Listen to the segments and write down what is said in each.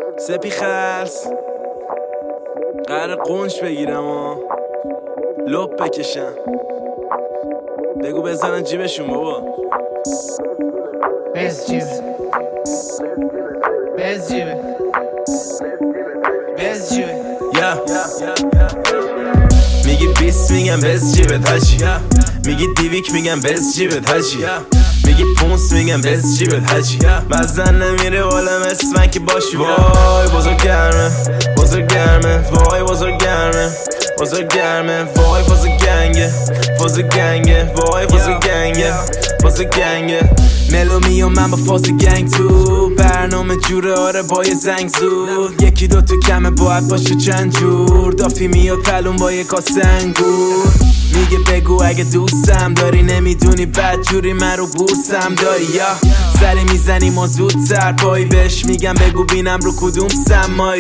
سپی خلص قرار قنش بگیرم و لپ بکشم. بگو بزنن جیبشون بابا. بز جیبه بز جیبه بز جیبه میگی 20 میگم بز جیبت هاجی، میگی دیویک میگم بز جیبت هاجی، میگی 5 میگم بز جیبت هاجی. مزن نمیره بالا مثل من که باشی. وای بزرگ گرمه بزرگ گرمه، وای بزرگ گرمه بزرگ گرمه، وای فاز گنگه فاز گنگه، وای فاز گنگه فاز گنگه. ملومی و من با فاز گنگ تو برنامه جوره، آره با یه زنگ زود. یکی دو تو کمه باید باشه چند جور، دافی میاد پلون با یه کاسه انگور. میگه بگو اگه دوستم داری، نمیدونی بد جوری من رو بورسم داری. یا سری میزنی ما زودتر پایی بهش میگم بگو بینم رو کدوم سمایی.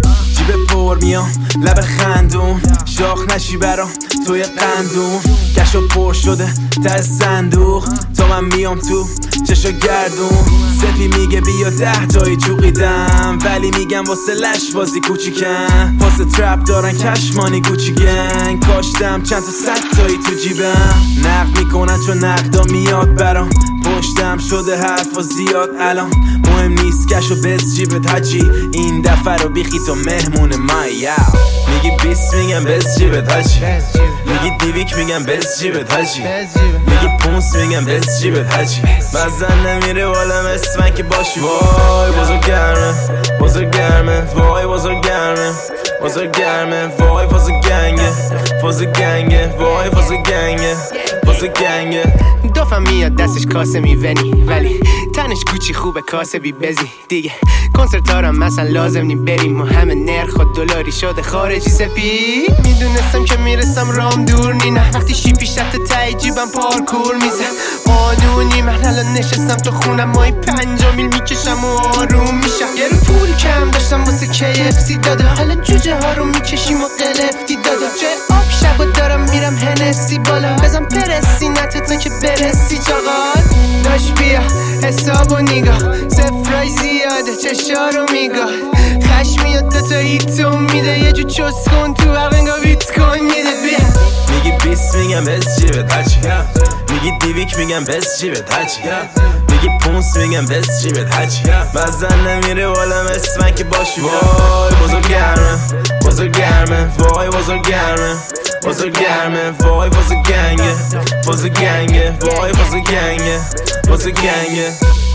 جیب پر میام لب خندون، شاخ نشی برام توی قندون. گشو پر شده ته صندوق، تا من میام تو چشا گردون. سپی میگه بیا 10 تایی چوقیدم، ولی میگم واسه لش بازی کوچیکن. واسه ترپ دارن کشمانی گوچی گنگ، کاشتم چند تا 100 تایی تو جیبم. نقد میکنن چون نقدا میاد برام، پشتم شده حرفا زیاد الان. مهم نیست کشو بز جیبت هاجی، این دفعه رو بیخی تو مهمون من. میگی 20 میگم بز جیبت هاجی، میگی دیویک میگم بز جیبت هاجی، میگی 5 میگم بز جیبت هاجی. مزن نمیره بالا مثل من که باشی. وای بزرگ گرمه بزرگ گرمه، وای بزرگ گرمه بزرگ گرمه، وای فاز گنگه فاز گنگه، وای فاز گنگه فاز گنگه. دوفم میاد دستش کاسه میونی، ولی تنش کوچی خوبه کاسه بی بزی دیگه. کنسرت دارم مثلا لازم نی بریم و همه نرخ و دلاری شده خارجی. سپی میدونستم که میرسم رام دور نی، نه وقتی شیپی شت تای جیبم پارکور میزن قانونی. من الان نشستم تو خونم مای 5 میل میکشم و آروم میشم. یه رو پول کم داشتم واسه KFC دادا، حالا جوجه ها رو میکشیم و قلفتی دادا. جای آب شبا دارم میرم هنسی بالا، بزن پرسی نتتا که برسی چاقال. داش بیا حساب و نگاه، صفرای زیاده چشا رو میگاه. خش میاد دوتا هیتون میده، یه جو چوس کن تو انگا بیت کن میده. بیا میگی 20 میگم بز جیبت هاجی، میگی دیویک میگم بز جیبت هاجی، میگی 5 میگم بز جیبت هاجی. مزن نمیره بالا مثل من که باشی. وای بزرگ گرمه بزرگ گرمه، وای بزرگ گرمه بزرگ گرمه، وای فاز گنگه فاز گنگه، وای فاز گنگه فاز گنگه.